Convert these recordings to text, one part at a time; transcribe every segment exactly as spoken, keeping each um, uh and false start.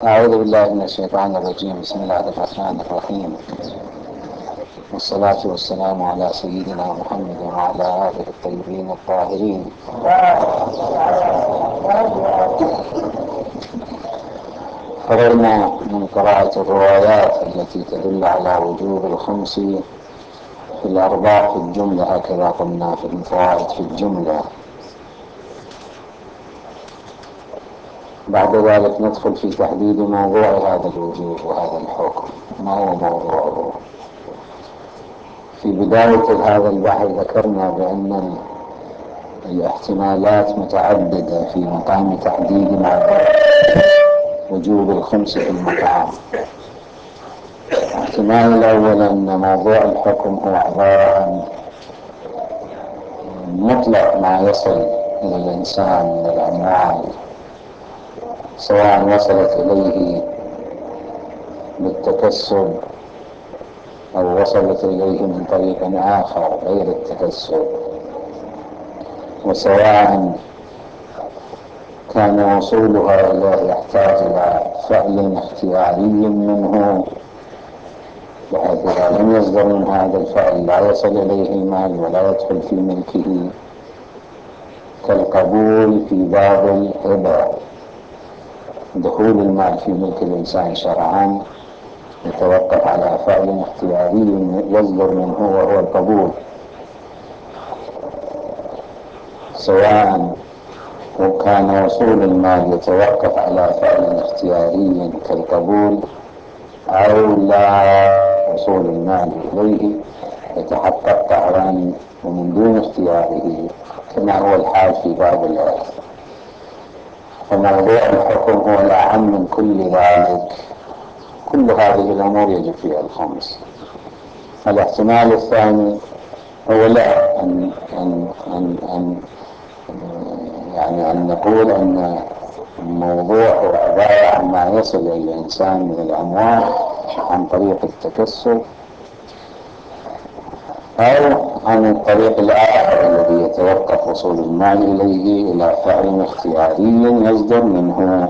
أعوذ بالله من الشيطان الرجيم. بسم الله الرحمن الرحيم، والصلاة والسلام على سيدنا محمد وعلى آله الطيبين الطاهرين. فرغنا من قراءة الروايات التي تدل على وجوب الخمس في الأرباع في الجملة، هكذا قلنا في الفوائد في الجملة. بعد ذلك ندخل في تحديد موضوع هذا الوجوب وهذا الحكم. ما هو موضوعه؟ في بداية هذا البحث ذكرنا بأن الاحتمالات متعددة في مقام تحديد موضوع وجوب الخمس في المطعم. الاحتمال الأول أن موضوع الحكم هو عبارة عن مطلق ما يصل إلى الإنسان من الأموال، سواء وصلت إليه بالتكسب أو وصلت إليه من طريق آخر غير التكسب، وسواء كان وصولها إليه يحتاج إلى فعل اختياري منه، بحيث إذا لم يصدر من هذا الفعل لا يصل إليه المال ولا يدخل في ملكه، كالقبول في باب الهبة. دخول المال في ملك الإنسان شرعا يتوقف على فعل اختياري يصدر منه وهو القبول، سواء وكان وصول المال يتوقف على فعل اختياري كالقبول، أو لا وصول المال إليه يتحقق قهرا ومن دون اختياره، كما هو الحال في باب الإرث. فموضوع الحكم هو الأهم من كل ذلك. كل هذه الأمور يجب فيها الخمس. الاحتمال الثاني هو لا أن, أن, أن, أن يعني أن نقول أن الموضوع هو عبارة عن ما يصل إلى الإنسان من الأموال عن طريق التكسب، أو عن الطريق الآخر الذي يتوقف وصول المال إليه إلى فعل اختياري يصدر منه.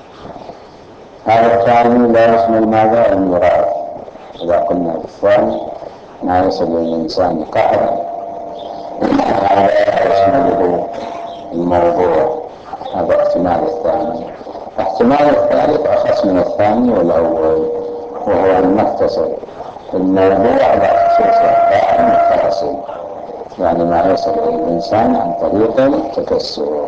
هذا الثاني لا يشمل ماذا؟ الميراث. إذا قلنا بالثاني ما يصل إلى الإنسان قهرا، هذا يشمله الموضوع. هذا احتمال الثاني. احتمال الثالث أخص من الثاني والأول، وهو أن نقتصر الموضوع على خصوص أحكام التفاصيل، يعني ما يصل إلى الإنسان عن طريق التكسر.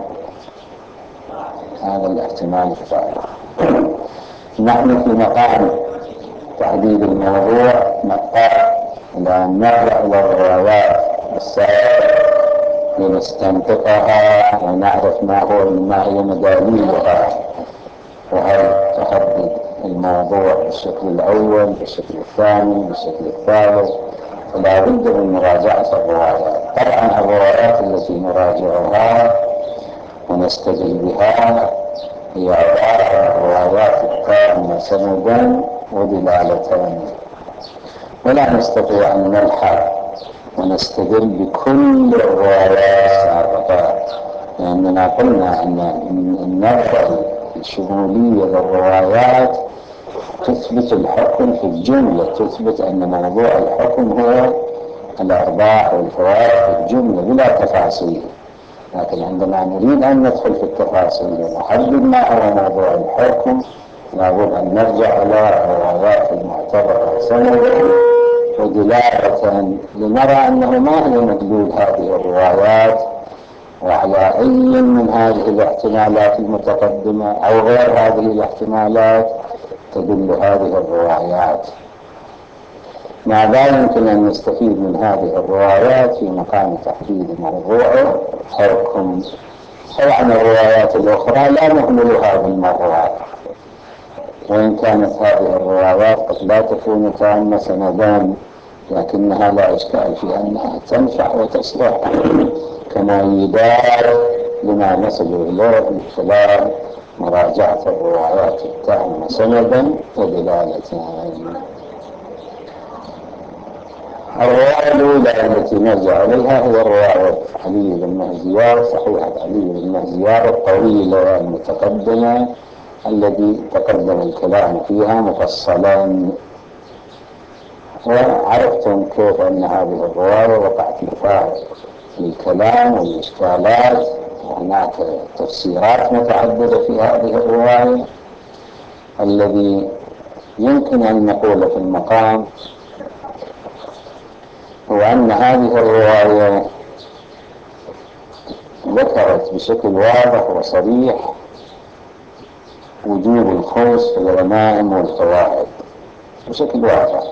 هذا الاحتمال الثالث. نحن في مقام تحديد الموضوع نضطر إلى أن نرجع إلى الروايات السابقة لنستنطقها ونعرف ما هو ما هي مدالولها، وهل تحدد الموضوع بالشكل الأول بالشكل الثاني بالشكل الثالث. فلا بد من مراجعة الروايات. طبعا الروايات التي نراجعها ونستدل بها هي عبارة عن الروايات التامة سندا ودلالة، ولا نستطيع أن نلحق ونستدل بكل الروايات السابقة، لأننا قلنا أن النظرة الشمولية للروايات تثبت الحكم في الجملة، تثبت أن موضوع الحكم هو الأرباح والفوائد في الجملة بلا تفاصيل. لكن عندما نريد أن ندخل في التفاصيل ونحدد ما هو موضوع الحكم لابد أن نرجع إلى الروايات المعتبرة سندا ودلالة، لنرى أنه ما هي مدلول هذه الروايات، وعلى أي من هذه الاحتمالات المتقدمة أو غير هذه الاحتمالات تدل هذه الروايات. ماذا يمكن أن نستفيد من هذه الروايات في مقام تحديد موضوع حكم؟ طبعا الروايات الأخرى لا نهملها بالمرة، وإن كانت هذه الروايات قد لا تكون تامة سندان، لكنها لا إشكال في أنها تنفع وتصلح كمؤيدات لما نصل إليه من خلال مراجعة الروايات التامة سندا ودلالة. الرواية الأولى التي نرجع إليها هي رواية علي بن مهزيار، صحيحة علي بن مهزيار الطويلة المتقدمة الذي تقدم الكلام فيها مفصلا. وعرفتم كيف أن هذه الرواية وقعت فيها الكلام والإشكالات، وهناك تفسيرات متعددة في هذه الرواية. الذي يمكن أن نقول في المقام هو أن هذه الرواية ذكرت بشكل واضح وصريح وجوب الخمس في الغنائم والفوائد بشكل واضح،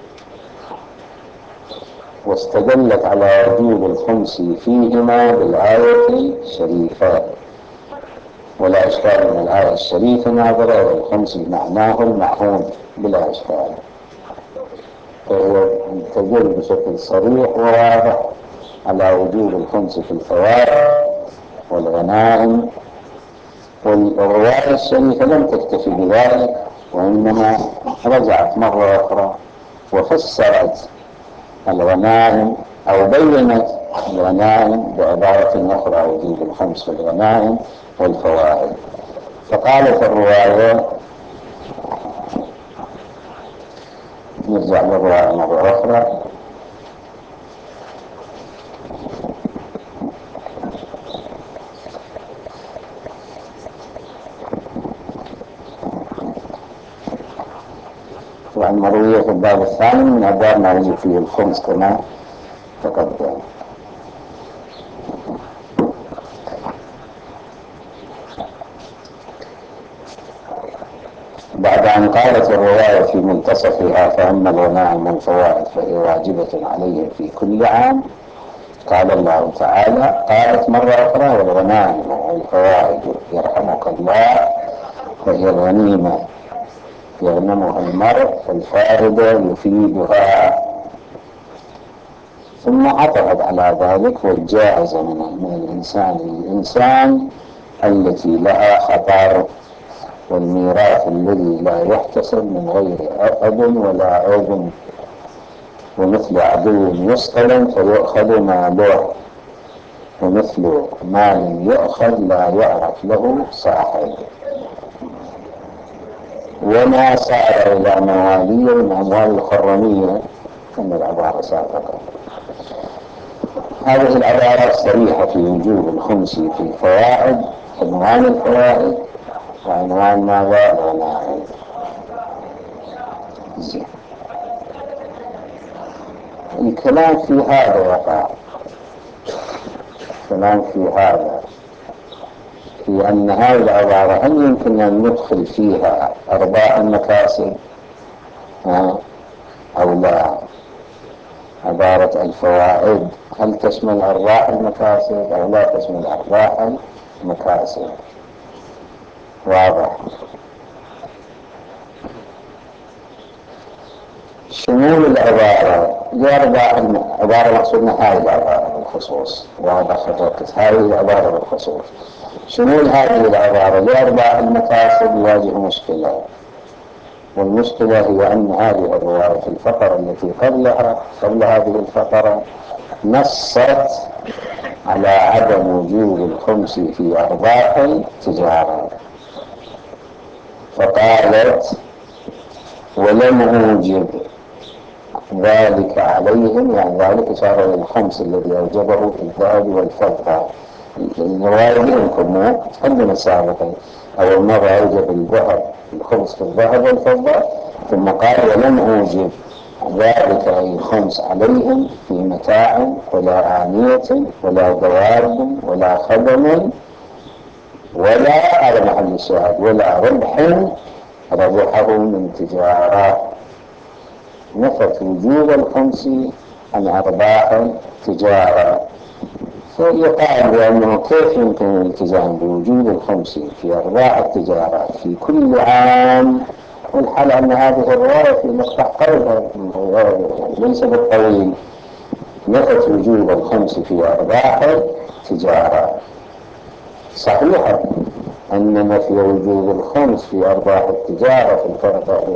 واستدلت على وجوب الخمس فيهما بالآية الشريفة. ولا إشكال من الآية الشريفة ناظرة والخمس بمعناه المعهود بلا إشكال، فهي تدل بشكل صريح وواضح على وجوب الخمس في الفوائد والغنائم. والرواية الشريفة لم تكتفي بذلك، وإنما رجعت مرة أخرى وفسرت الغنائم أو بينت الغنائم بعبارة أخرى وجوب الخمس في الغنائم والفوائد. فقالت الرواية، نرجع للرواية مرة أخرى، والمروية في الباب الثاني من أبواب ما يجب فيه الخمس كما تقدم. بعد أن قالت الرواية في منتصفها فأما الغنائم والفوائد فهي واجبة عليهم في كل عام، قال الله تعالى، قالت مرة أخرى والغنائم والفوائد يرحمك الله فهي الغنيمة يغنمها المرء الفاردة يفيدها. ثم عطفت على ذلك والجائزة من الإنسان للإنسان التي لها خطر، والميراث الذي لا يحتسب من غير أب ولا أذن، ومثل عدو يصطلم فيؤخذ ماله، ومثل مال يؤخذ لا يعرف له صاحب، وما صار إلى مواليه من أموال الخرمية كما العبارة سابقا. هذه العبارة صريحة في وجوب الخمس في الفوائد، عنوان الفوائد وعنوان ماذا الغنائم. زين، الكلام في هذا وقع الكلام في هذا في أن هذه العبارة هل يمكن أن ندخل فيها أرباح المكاسب أو لا؟ عبارة الفوائد هل تشمل أرباح المكاسب أو لا تشمل أرباح المكاسب؟ واضح. شمول العبارة لأرباح العبارة مقصودنا هذه العبارة بالخصوص، واضح خطوط هذه العبارة بالخصوص. شمول هذه العبارة لأرباح المكاسب يواجه مشكلة، والمشكلة هي أن هذه الرواية في الفقرة التي قبلها قبل هذه الفقرة نصت على عدم وجوب الخمس في أرباح التجارة، فقالت ولم أوجب ذلك عليهم، يعني ذلك إشارة للخمس الذي أوجبه في الذهب والفضة. الرواية منكم عندنا سابقا أول مرة أوجب الذهب الخمس في الذهب والفضة، ثم قال ولم أوجب ذلك الخمس عليهم في متاع ولا آنية ولا دواب ولا خدم ولا على محل الشاهد ولا ربح ربحه من تجارة. نفت وجوب الخمس عن أرباح التجارة. فيقال بأنه كيف يمكن الالتزام بوجوب الخمس في أرباح التجارة في كل عام، والحال أن هذه الرواية في مقطع قريبة ليس بالطويل. نفت وجوب الخمس في أرباح التجارة. صحيح أن نفي وجوب الخمس في أرباح التجارة في الفرقة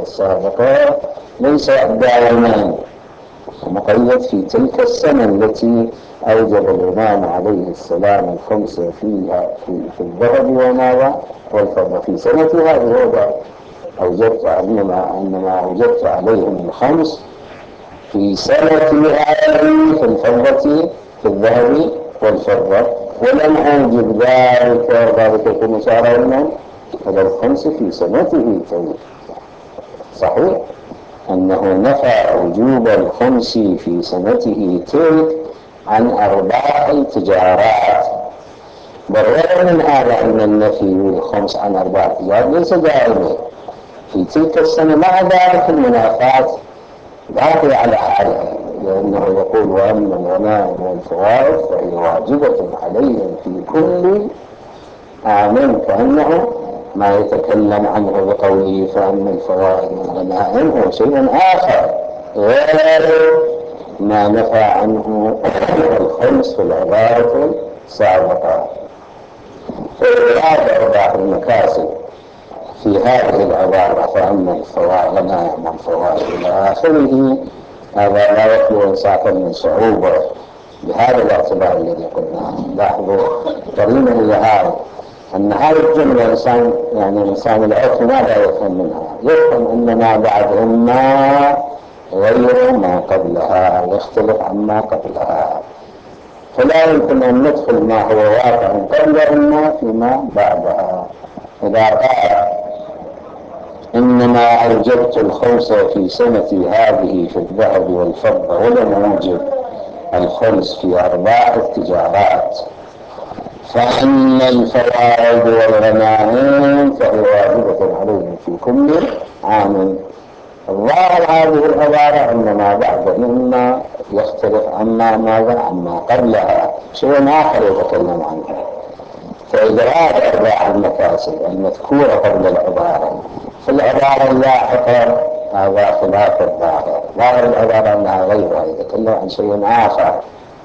السابقة ليس دائما، مقيد في تلك السنة التي أوجب الإمام عليه السلام الخمس فيها في, في الذهب وماذا والفضة في سنة هذه هو أوجبت إنما إنما أوجبت عليهم الخمس في سنة هذه في الفضة في الذهب والفضة، ولم أوجب ذلك ذلك يكون شهرين إلى الخمس في سنته تلك. صحيح أنه نفى وجوب الخمس في سنته تلك عن أرباح التجارات، بالرغم من هذا أن النفي الخمس عن أرباح التجارات ليس دائما في تلك السنة، مع ذلك المنافات باقي على حالها، لأنه يقول وأما الغنائم والفوائد فهي واجبة عليهم في كل عام، كأنه ما يتكلم عنه بقوله فأما الفوائد والغنائم هو شيء آخر غير ما نفى عنه الخمس في العبارة السابقة. فإرادة أرباح المكاسب في هذه العبارة فأما الفوائد غنائم والفوائد إلى آخره، هذا لا يخلو إنصافا من صعوبة بهذا الاعتبار الذي قلناه. لاحظوا قرينا إلى هذا أن هذه الجملة إنسان يعني إنسان العرف ماذا يفهم منها؟ يفهم أن ما بعد إما غير ما قبلها يختلف عما قبلها، فلا يمكن أن ندخل ما هو واقع قبل إما فيما بعدها. إذا قال إنما أوجبت الخمس في سنة هذه في الذهب والفضة ولم أوجب الخمس في أرباح التجارات، فإن الفوائد والغنائم فهي واجبة عليهم في كل عام. الظاهر هذه العبارة إنما بعد إما يختلف عما ماذا عما قبلها شيء آخر يتكلم عنه، فإدراك أرباح المكاسب المذكورة قبل العبارة في العبارة اللاحقة هذا خلاف الظاهر. ظاهر العبارة أنها غيرها يتكلم عن شيء آخر،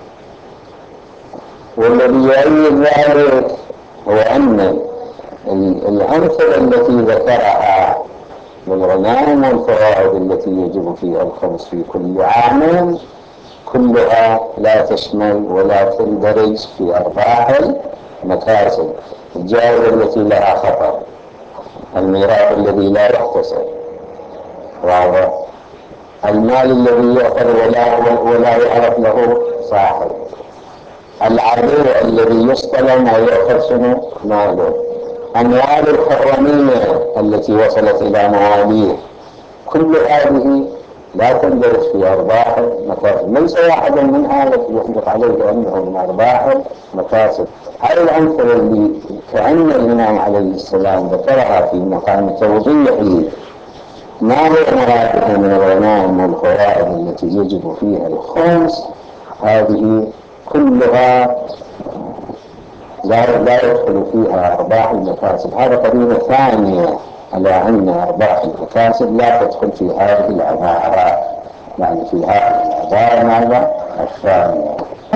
والذي يؤيد ذلك هو أن الأمثلة التي ذكرها للغنائم والفوائد التي يجب فيها الخمس في كل عام كلها لا تشمل ولا تندرج في أرباح المكاسب. الجائزة التي لها خطر، الميراث الذي لا يحتسب، واضح، المال الذي يؤخذ ولا, ولا يعرف له صاحب، العدو الذي يصطلم ويؤخذ شنو ماله، أموال الحرمية التي وصلت إلى مواليه، كل هذه لا تندرج في أرباح المكاسب. ليس واحد من هذا يطلق عليه أنه من أرباح المكاسب. هذه الأمثلة اللي كأن الإمام عليه السلام ذكرها في مقام توضيحه ما هو مراده من الغنائم والفوائد التي يجب فيها الخمس، هذه كلها لا, لا يدخل فيها أرباح المكاسب. هذا قرينة ثانية على أن أرباح المكاسب لا تدخل في هذه العبارة، يعني في هذه العبارة ماذا الثانية.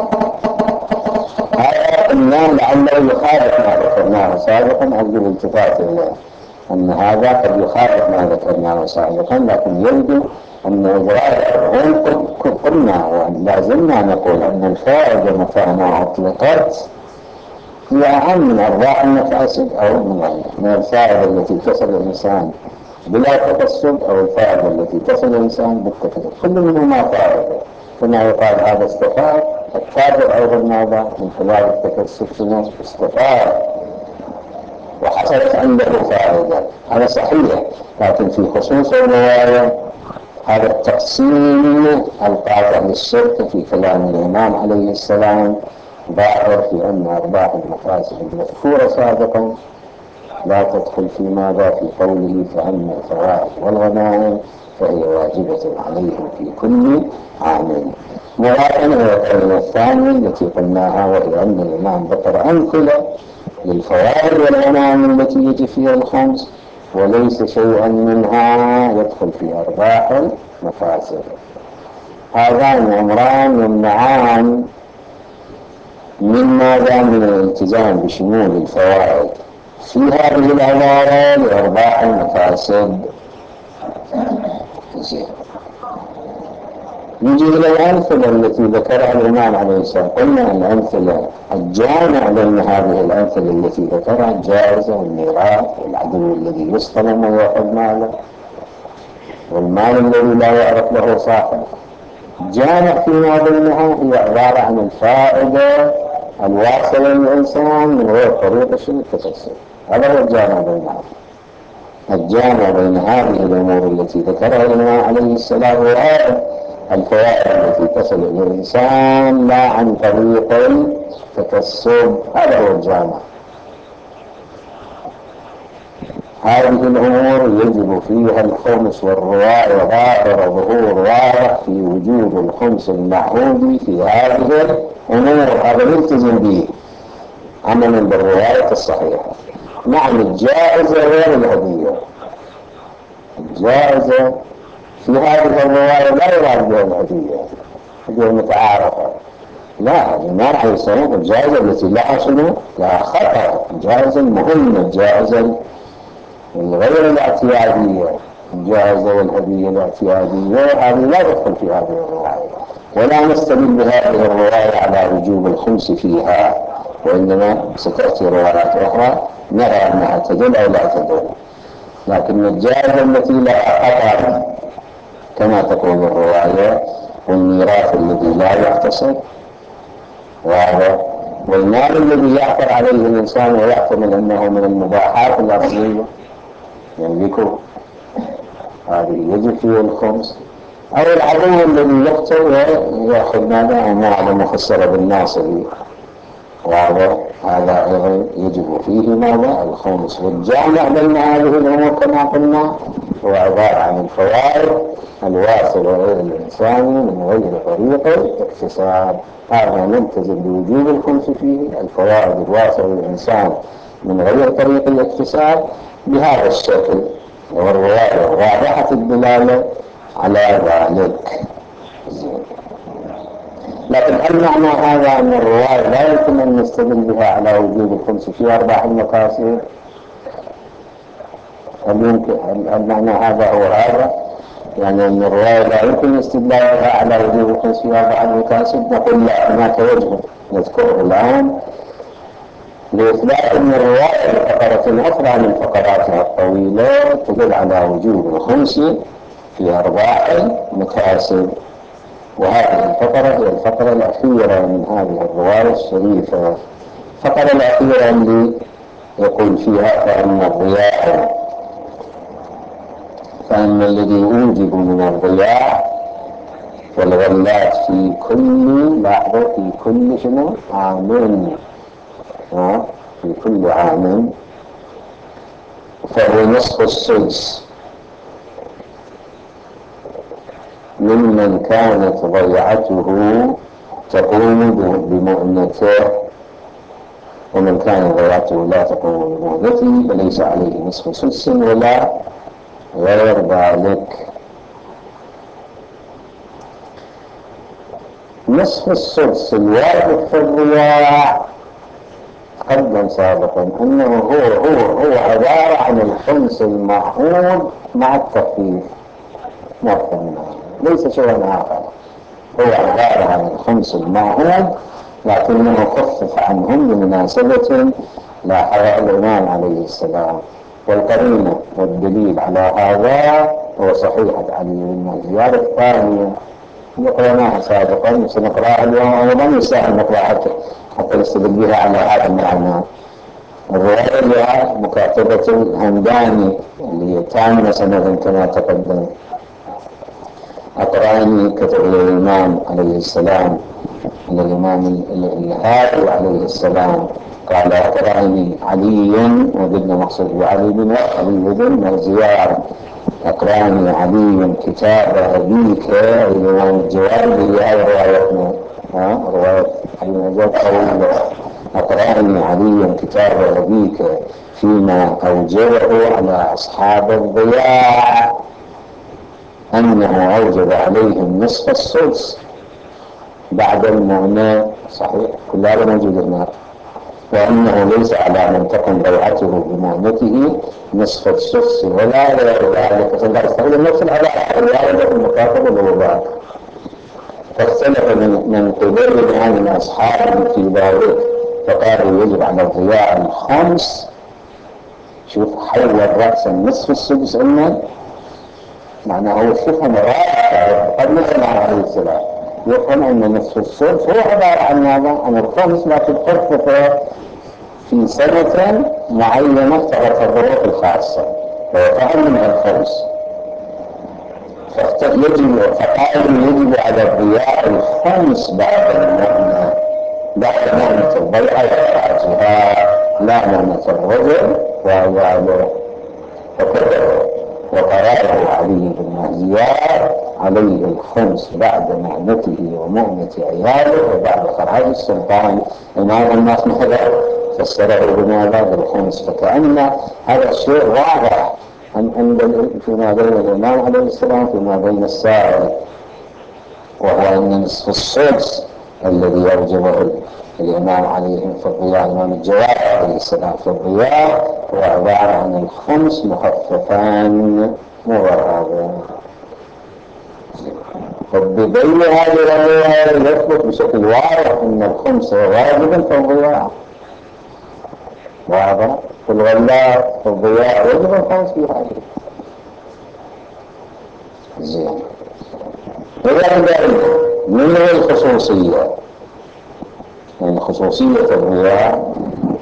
هذا قلنا لعله يخالف ما ذكرناه سابقا، أرجو الالتفات إليه أن هذا قد يخالف ما ذكرناه سابقا، لكن يبدو أن إجراء قلنا ولا زلنا نقول أن الفائدة متى ما أطلقت هي أهم من أرباح المكاسب أو من الفائدة التي تصل الإنسان بلا تكسب أو الفائدة التي تصل الإنسان بالتكسب، كل منهما فائدة. كما يقال هذا استفاد، التاجر أيضا ماذا من خلال التكسب شنو استفاد وحصلت عنده فائدة، هذا صحيح. لكن في خصوص الرواية هذا التقسيم القاطع للشرك في كلام الإمام عليه السلام ظاهر في أن أرباح المكاسب المذكورة سابقا لا تدخل في ماذا في قوله فأما الفوائد والغنائم فهي واجبة عليهم في كل عام. مرافقا إلى الكلمة الثانية التي قلناها، وهي أن الإمام ذكر أمثلة للفوائد والغنائم التي يجي فيها الخمس وليس شيئا منها يدخل في أرباح المكاسب. هذان أمران يمنعان من ماذا من الالتزام بشمول الفوائد في هذه العبارة لأرباح المكاسب. نجي إلى الأمثلة التي ذكرها الإمام عليه السلام. قلنا الأمثلة الجامع بين هذه الأمثلة التي ذكرها الجائزة والميراث والعدو الذي يصطلم ويأخذ ماله والمال الذي لا يعرف له صاحب. جامع فيما بينها هي عبارة عن الفائدة الواصلة للإنسان من غير طريق التكسب. هذا هو الجامع بينها. الجامع بين هذه الأمور التي ذكرها الإمام عليه السلام هو الفوائد التي تصل إلى الإنسان لا عن طريق التكسب. هذا هو الجامع. هذه الأمور يجب فيها الخمس والرواية ظاهر ظهور واضح في وجود الخمس المعهود في هذه الأمور. هذا يلتزم به عملا بالرواية الصحيحة. نعم الجائزة غير الهدية. الجائزة في هذه الرواية لا يراد بها الهدية، هدية متعارفة. لا، الإمام عليه السلام الجائزة التي لها شنو؟ لها خطر. الجائزة المهمة، الجائزة غير الاعتيادية، الجائزة والهدية الاعتيادية هذه لا تدخل في هذه الرواية، ولا نستدل بهذه الرواية على وجوب الخمس فيها، وإنما ستأتي روايات أخرى نرى أنها تدل أو لا تدل. لكن الجائزة التي لها خطر كما تقول الرواية والميراث الذي لا يحتسب، والمال الذي يعثر عليه الإنسان ويحتمل أنه من المباحات الأصلية يملكه، هذه يجب فيه الخمس. أو العدو الذي يقتل ويأخذ ماله ومعه مخسر بالناصري، وهذا هذا أيضا يجب فيه ماذا؟ الخمس. والجامع بين هذه الأمور كما قلنا هو عبارة عن الفوائد الواصلة إلى الإنسان من غير طريق الاكتساب. هذا نلتزم بوجوب الخمس فيه، الفوائد الواصلة للإنسان من غير طريق الاكتساب بهذا الشكل، والرواية واضحة الدلالة على ذلك. لكن هل معنى هذا أن الرواية لا يمكن أن نستدل بها على وجوب الخمس في أرباح المكاسب؟ هل يمكن هل معنى هذا هو هذا؟ يعني أن الرواية لا يمكن استدلالها على وجوب الخمس في أرباح المكاسب؟ نقول لا، هناك وجه نذكره الآن لإثبات أن الرواية بفقرة أخرى من فقراتها الطويلة تدل على وجوب الخمس في أرباح المكاسب. وهذه الفقرة هي الفقرة الأخيرة من هذه الرواية الشريفة، الفقرة الأخيرة اللي يقول فيها فأن الضياع فأن الذي أوجب من الضياع والغلات في كل لحظة في كل شنو عام في كل عام فهو نصف السدس ممن كانت ضيعته تقوم بمؤنته، ومن كان ضيعته لا تقوم بمؤنته فليس عليه نصف سدس ولا غير ذلك. نصف السدس الواجب في الضياع قدم سابقا أنه هو هو هو عبارة عن الخمس المعهود مع التخفيف، ما فهمنا ليس شيئا آخر، هو عبارة عن الخمس المعهود لكنه خفف عنهم بمناسبة لاحظها الإمام عليه السلام. والقرينة والدليل على هذا هو صحيحة علي بن زياد الثانية قرأناها سابقا وسنقرأها اليوم أيضا، يساعد نقرأ حتى حتى نستدل بها على هذا المعنى. الرواية لها مكاتبة الهمداني اللي هي تامة سنة كما تقدم. أقرأني كتب الإمام عليه السلام أن الإمام الهادي عليه السلام قال أقرأني علي، وقلنا مقصود بعلي بن علي بن زياد، أقرأني علي كتاب أبيك الإمام الجواد. هي روايتنا رواية علي بن زياد طويلة. أقرأني علي كتاب أبيك فيما أوجبه على أصحاب الضياع أنه أوجب عليهم نصف السدس بعد المؤنة. صحيح كل هذا موجود هناك. وأنه ليس على من تكن ضيعته بمؤنته نصف السدس ولا غير ذلك، فلا يستخدم نفس العبارة الواردة في المكاتبة والوضع. وبين هذه الأصحاب في ذلك فقالوا يجب على الضياع الخمس. شوف حول رأس النصف السدس إنه معناه هو شوفهم رائع قبل الإمام عليه السلام يفهم أن نصف السدس هو عبارة عن هذا عن الخمس، لكن خفف في سنة معينة تغطى الظروف الخاصة فيفهم من الخمس. يجب فقالوا يجب على الضياع الخمس بعد المؤنة بعد مؤنة الضيعة وإخراجها لا مؤنة الرجل وهو وقراره علي بن مهزيار عليه الخمس بعد مؤنته ومؤنة عياله وبعد خراج السلطان إمام الناس مثلا فسره بماذا بالخمس. فكأن هذا الشيء واضح أن فيما بين الإمام عليه السلام فيما بين السائل، وهو أن نصف السدس الذي أوجبه الإمام عليه في الضياء الإمام الجواد عليه السلام في الضياء هو عبارة عن الخمس مخففان موردا. فبدليل هذه الرواية يثبت بشكل واضح أن الخمس واجب في الضياء واضح في الغلاء في الضياء يجب الخمس في هذه زين. وذلك من الخصوصية من خصوصية الرواية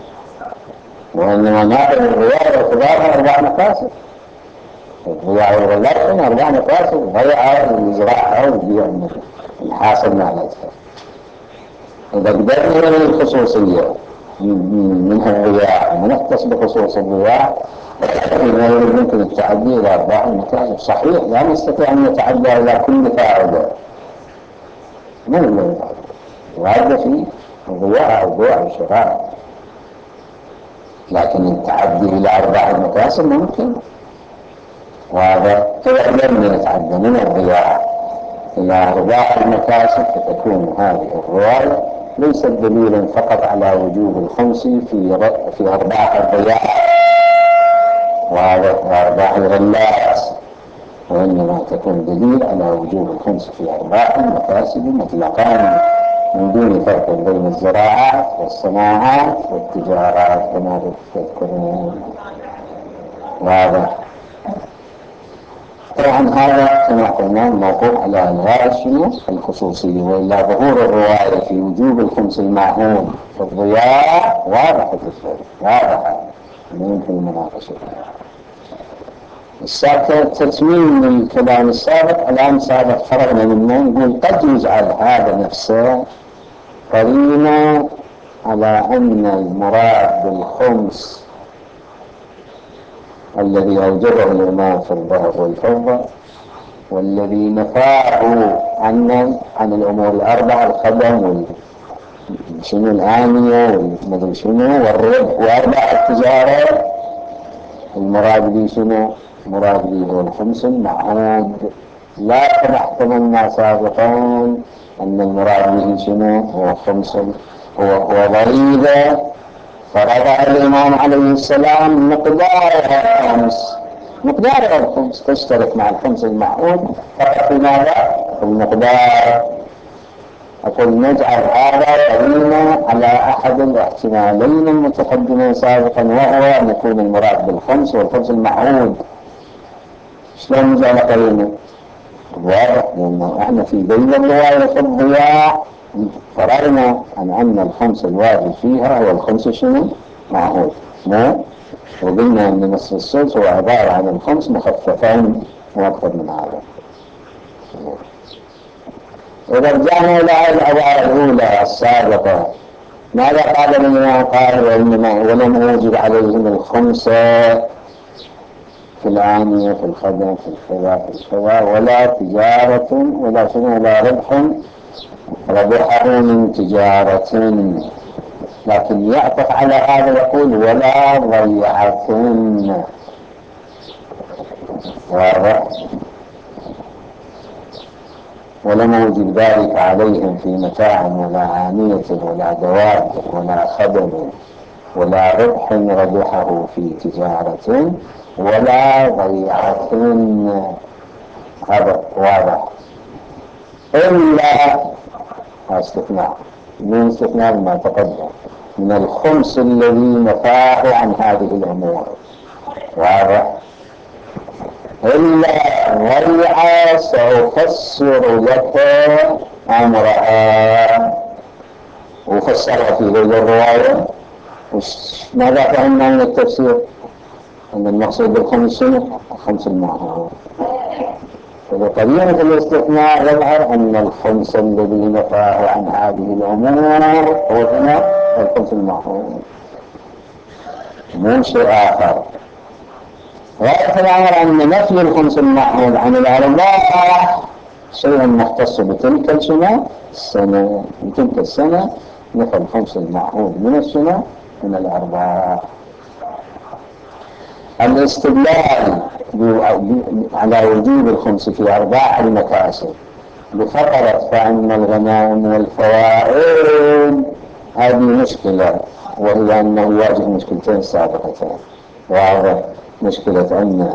وإنما ناقل الرواية باعتبارها أربع مقاصد. الرواية والغلاء أربع مقاصد ضيعة وزراعة وبيع الحاصل معناتها. إذا قدرنا من الخصوصية منها الرواية ونختص بخصوص الرواية يمكن التعدي إلى أرباح المكاسب. صحيح لا نستطيع أن نتعدى إلى كل فائدة من الذي وهذا فيه الضياع أو بيع الشراء، لكن التعدي إلى أرباح المكاسب ممكن. وهذا إذا لم يتعدى من الضياع إلى أرباح المكاسب فتكون هذه الرواية ليست دليلا فقط على وجوب الخمس في في أرباح الضياع وأرباح الغلات، وإنما تكون دليل على وجوب الخمس في أرباح المكاسب مطلقا من دون فرق بين الزراعات والصناعات والتجارات كما تذكرون. واضح. طبعا هذا كما قلنا موقوف على الغاء شنو الخصوصية، وإلا ظهور الرواية في وجوب الخمس المعهود في الضياع واضحة الفرق واضحة يمكن المناقشة. السابق تتميم الكلام السابق الآن سابق فرقنا منه نقول قد يجعل هذا نفسه قرينة على أن المراد بالخمس الذي أوجبه الإمام في الذهب والفضة والذي نفاه عن عن الأمور الأربعة الخدم والشنو الآنية والمدري شنو والربح وأرباح التجارة المراد به شنو؟ مراد به هو الخمس المعهود، لا كما احتملنا سابقا أن المراد به شنو؟ هو خمس هو هو ضريبة فرضها الإمام عليه السلام مقدارها الخمس مقدارها الخمس تشترك مع الخمس المعهود فقط في ماذا؟ في المقدار. أقول نجعل هذا قرينة على أحد الاحتمالين المتقدمين سابقا وهو أن يكون المراد بالخمس والخمس المعهود. شلون نجعل قرينة؟ واضح لأنه احنا في بين الرواية في الضياع فرأينا أن أن الخمس الواجب فيها هو الخمس شنو؟ معهود مو وقلنا أن نصف السدس هو عبارة عن الخمس مخففين وأكثر من هذا. إذا رجعنا إلى العبارة الأولى السابقة ماذا قال الإمام؟ قال وإنما ولم أوجب عليهم الخمسة في الآنية في الخدم في الكذا في الكذا ولا تجارة ولا شنو ولا ربح ربحه من تجارة، لكن يعطف على هذا يقول ولا ضيعة. واضح. ولم يوجد ذلك عليهم في متاع ولا عانية ولا دواب ولا خدم ولا ربح ربحه في تجارة ولا ضيعة. هذا واضح. إلا استثناء من استثناء ما تقدم من الخمس الذي نفاه عن هذه الأمور. واضح؟ إلا ضيعة سأفسر لك أمرها، وفسرها في هذه الرواية. ماذا فهمنا من التفسير؟ أن المقصود بالخمس الخمس المعهود. وقرينة الاستثناء يظهر أن الخمس الذي نفاه عن هذه الأمور هو هنا الخمس المعهود، من شيء آخر. غاية الأمر أن نفي الخمس المعهود عن الأرباح شيء مختص بتلك السنة السنة بتلك السنة. نفى الخمس المعهود من السنة من الأرباح. الاستدلال على وجوب الخمس في أرباح المكاسب بفقرة فأن الغنائم والفوائد هذه مشكلة، وهي أنه يواجه مشكلتين سابقتين. وهذا مشكلة أن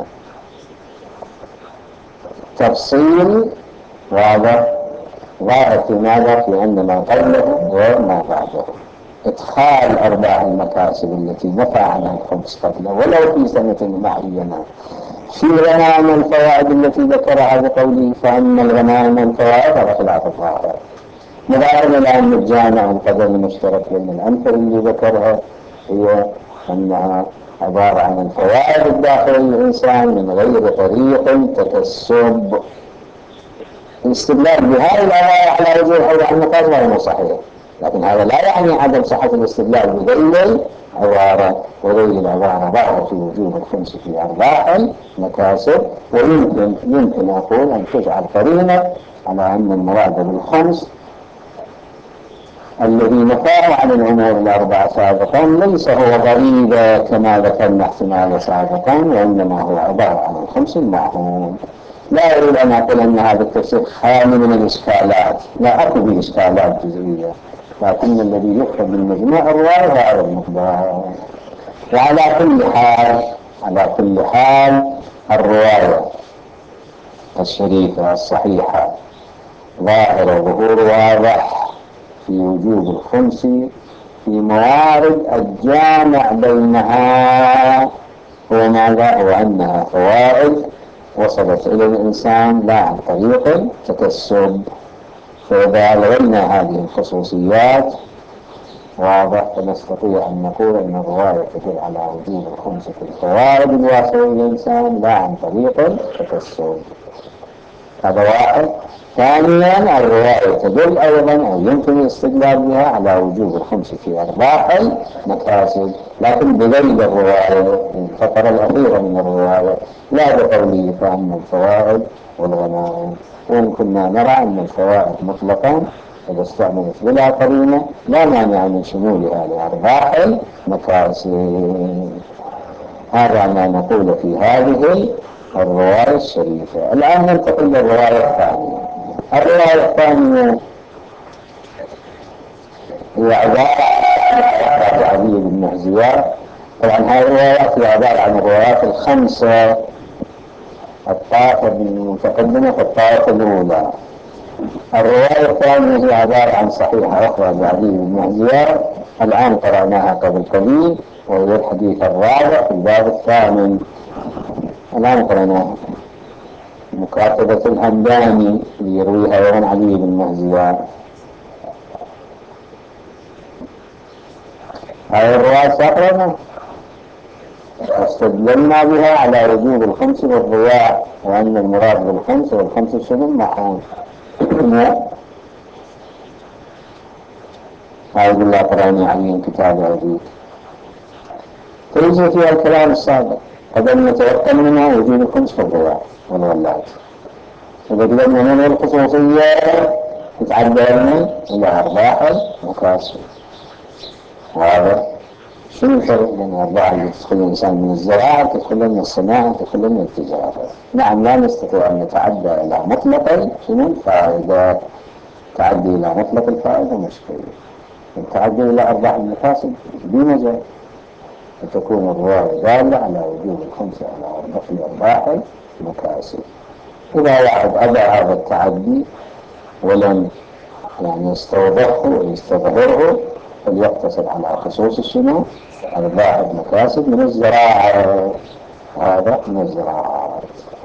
تفصيل واضح ظاهر في ماذا؟ في أن ما قبله غير ما بعده. إدخال أرباح المكاسب التي نفى عنها الخمس قبله ولو في سنة معينة في غنائم الفوائد التي ذكرها بقوله فأن الغنائم والفوائد على خلاف الظاهر. مبارك الآن الجامع القدر المشترك بين الأمثلة اللي ذكرها هي أنها عبارة عن الفوائد الداخل الإنسان من غير طريق تكسب. الاستدلال بهذه الآية على وجه الحول عن المقاصد غير صحيح، لكن هذا لا يعني عدم صحة الاستدلال بذيل العبارة. وذيل العبارة ظاهرة في وجوب الخمس في أرباح المكاسب، ويمكن يمكن أقول أن تجعل قرينة على أن المراد بالخمس الذي نفاه عن الأمور الأربعة سابقا ليس هو غريبا كما ذكرنا احتمال سابقا، وإنما هو عبارة عن الخمس المعهود. لا أريد أن أقول أن هذا التفسير خالي من الإشكالات، لا أكو به إشكالات جزئية، لكن الذي يفهم من مجموع الرواية هذا المقدار. وعلى كل حال على كل حال الرواية الشريفة الصحيحة ظاهر ظهور واضح في وجوب الخمس في موارد الجامع بينها هو ماذا؟ هو أنها فوائد وصلت إلى الإنسان لا عن طريق التكسب. فإذا لغينا هذه الخصوصيات واضح فنستطيع أن نقول أن الرواية تدل على وجوب الخمس في الفوائد الواصلة إلى الإنسان لا عن طريق التكسب. هذا واحد. ثانيا الرواية تدل أيضا أو يمكن الاستدلال بها على وجوب الخمس في أرباح المكاسب، لكن بغير الرواية الفقرة الأخيرة من الرواية لا بقوله فأما الفوائد والغنائم. وإن كنا نرى أن الفوائد مطلقا إذا استعملت بلا قرينة لا مانع من شمولها لأرباح المكاسب. هذا ما نقول في هذه الرواية الشريفة. الآن ننتقل للرواية الثانية. الرواية الثانية هي عبارة عن علي بن مهزيات. طبعا هذه الروايات هي عبارة عن الروايات الخمسة الطائفة المتقدمة في الطائفة الأولى. الرواية الثانية هي عبارة عن صحيحة أخرى لعلي بن مهزيات الآن قرأناها قبل قليل، وهي الحديث الرابع في الباب الثامن الآن قرأناها، مكاتبة الهمداني يرويها عن علي بن مهزيات. هذه الرواية ساقرنا استدللنا بها على وجوب الخمس والرواء، وأن المراد بالخمس والخمس شنو معهم. هذه الله قرأني عليهم كتاب عزيز تنزل فيها الكلام السابق قبل نتوقع منها وجوب الخمس في الرواء والولاد. إذا قدرنا من الخصوصية تتعدى إلى أرباح مكاسب. وهذا شو الفرق بين الأرباح اللي تدخل الإنسان من الزراعة تدخل من الصناعة تدخل من التجارة؟ نعم لا نستطيع أن نتعدى إلى مطلق شنو الفائدة. تعدي إلى مطلق الفائدة مشكلة، التعدي إلى أرباح المكاسب بمجال فتكون الرواية دالة على وجوب الخمسة على أرباح المكاسب. إذا واحد أبى هذا التعدي ولم يعني يستوضحه ويستظهره فليقتصر على خصوص الشنو أرباح المكاسب من الزراعة. هذا من الزراعة.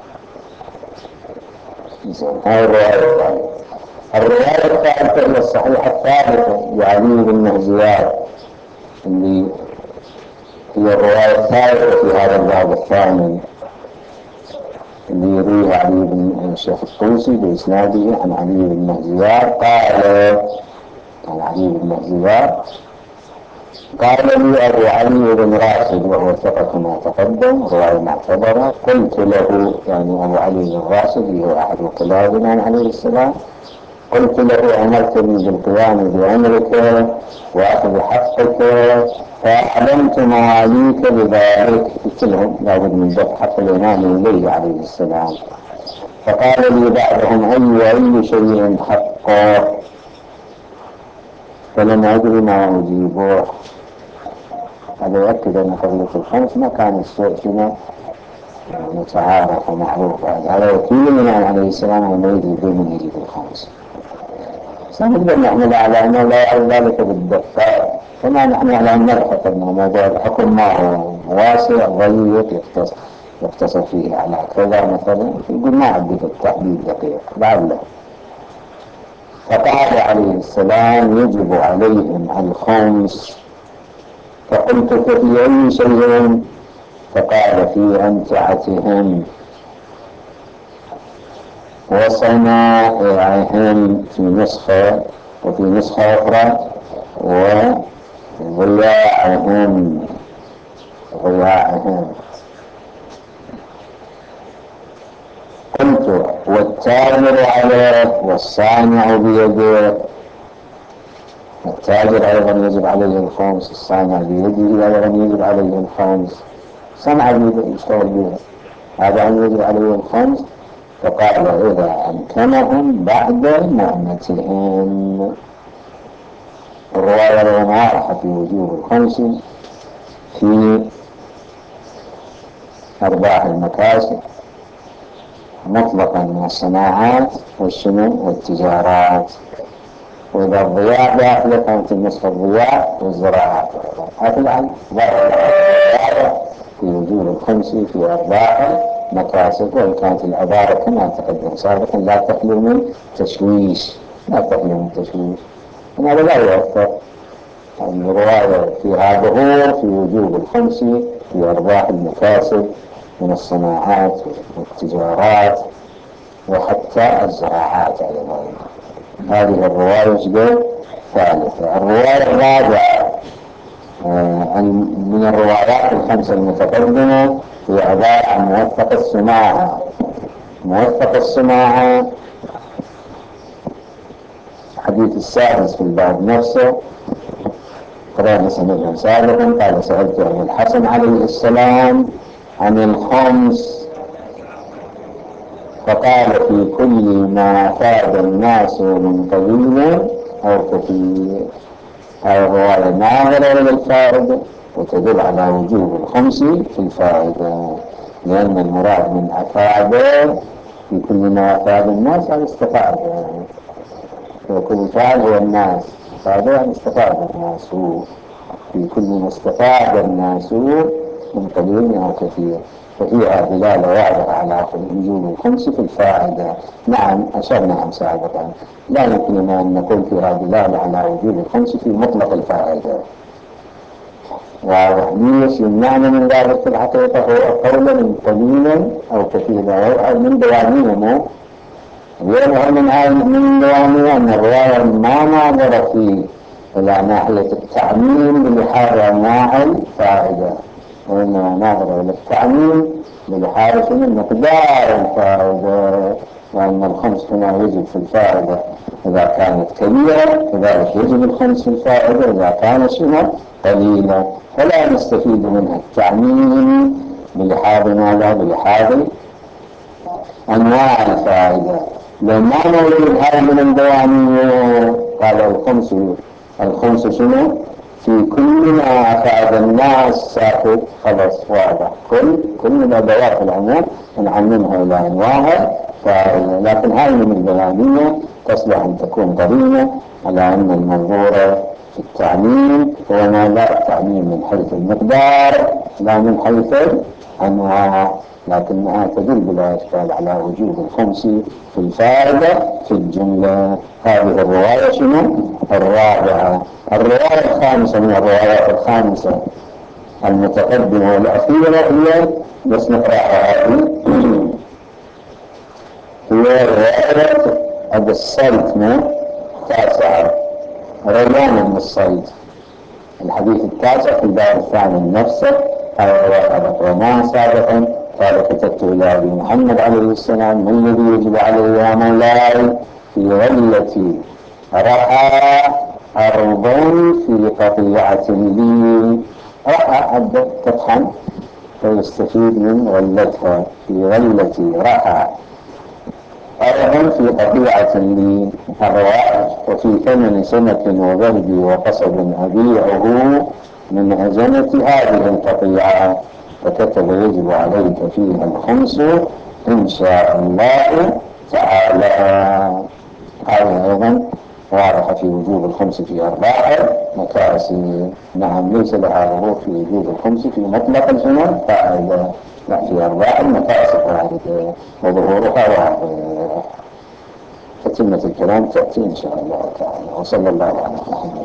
هاي الرواية الثالثة. الرواية الثالثة هي الصحيحة الثالثة لعلي بن مهزيار، اللي هي الرواية الثالثة في هذا الباب الثاني، اللي يرويها علي بن الشيخ الطوسي بإسناده عن علي بن مهزيار قال عن علي بن مهزيار قال لي أبو علي بن راشد وهو ثقة كما تقدم رواية معتبرة، قلت له يعني أبو علي بن راشد هو أحد وكلاء الإمام عليه السلام، قلت له أمرتني بالقيام بأمرك وأخذ حقك فأعلمت مواليك بذلك، قلت لهم لابد من دفع حق الإمام إليه عليه السلام. فقال لي بعضهم أي أي شيء حقه، فلم أدري ما أجيبه. هذا يؤكد أن قضية الخمس ما كان السوء فينا متعارف ومعروف. هذا وكيل الإمام عليه السلام وما يدري بمن يجيب الخمس، سنقدر نحمل على أنه لا يعرف ذلك بالدقة، كما نحن على أن نبحث أن موضوع الحكم ما هو واسع ضيق يقتصر فيه على كذا مثلا، يقول ما عندي التحديد دقيق لعله. فقال عليه السلام يجب عليهم الخمس، فقلت في أي شيء؟ فقال في أمتعتهم وصنائعهم في نسخة، وفي نسخة أخرى وضياعهم ضياعهم. قلت والتاجر عليه والصانع بيده، التاجر أيضا يجب عليه الخمس، الصانع بيده أيضا يجب عليه الخمس، صنع بيده يشتغل بيده هذا يجب عليه الخمس. فقال إذا أمكنهم بعد مهنتهم. الرواية واضحة في وجوب الخمس في أرباح المكاسب مطلقا من الصناعات والشنو والتجارات، وإذا الضياع داخله كانت النسخة الضياع والزراعات. هذا في وجوب الخمس في أرباح مكاسب، وإن كانت العبارة كما تقدم سابقا لا تخلو من تشويش، لا تخلو من تشويش، هذا لا يؤثر. الرواية فيها ظهور في وجوب الخمس في أرباح المكاسب من الصناعات والتجارات وحتى الزراعات أيضا. هذه الرواية الثالثة. الرواية الرابعة من الروايات الخمسة المتقدمة هي عبارة عن موثق الصناعة. موثق الصناعة حديث السادس في الباب نفسه، قرأنا سنة سابقا قال سألت عن الحسن عليه السلام عن الخمس فقال في كل ما فاد الناس من قليل أو كثير. هذه الرواية ناظرة للفائدة وتدل على وجوب الخمس في الفائدة، لأن المراد من أفاده في كل ما أفاد الناس على استفادة، وكل فعل هو الناس، فهذا يعني استفاد الناس في كل ما استفاد الناس من قليل أو كثير، ففيها دلالة واضحة على وجوب الخمس في الفائدة. نعم أشرنا عن سابقا لا يمكننا أن نقول فيها دلالة على وجوب الخمس في مطلق الفائدة، وليش يمنعنا من ذلك في الحقيقة هو قولا قليلا أو كثيرا أو من دوامينه. يظهر من من دوامينه أن الرواية ما ناظر فيه إلى ناحية التعميم بلحاظ أنواع الفائدة، وإنما ناظر إلى التعميم بلحاظ من مقدار الفائدة، وأن الخمس هنا يجب في الفائدة إذا كانت كبيرة، كذلك يجب الخمس في الفائدة إذا كان شنو قليلا، فلا نستفيد منها التعميم بلحاظ ماذا؟ بلحاظ أنواع الفائدة. لما نريد هذا من الدوامين قال الخمس الخمس شنو؟ في كل ما أفاد الناس ساكت، خلص واضح، كل كل ما دوات العموم نعممها إلى أنواع فائدة. لكن هذه من الدوامين تصلح أن تكون قرينة على أن المنظور في التعميم هو ما لا التعميم من حيث المقدار لا من حيث الأنواع، لكنها تدل بلا إشكال على وجود الخمس في الفائدة في الجملة. هذه الرواية شنو؟ الرابعة. الرواية الخامسة من الروايات الخامسة المتقدمة والأخيرة هي بس نقرأها هذه هي رواية أبو الصلت من تاسعة ريان من الصلت، الحديث التاسع في الباب الثاني نفسه. هذا الرواية ذكرناها سابقا. قال كتبت إلى أبي محمد عليه السلام ما الذي يجب علي يا مولاي في غلتي رأى أرض في قطيعة لي. رأى أبدا تطحن فيستفيد من غلتها في غلتي رأى أرض في قطيعة لي الرواء وفي ثمن سنة وبهدي وقصب أبيعه من هزمة هذه القطيعة، فكتب يجب عليك فيها الخمس إن شاء الله تعالى. هذا أيضا واضح في وجوب الخمس في أرباع مكاسب. نعم ليس لها ظهور في وجوب الخمس في مطلق الحمل فائدة، لا في أرباع المكاسب واردة وظهورها واضح. فتمة الكلام تأتي إن شاء الله تعالى. وصلى الله على محمد.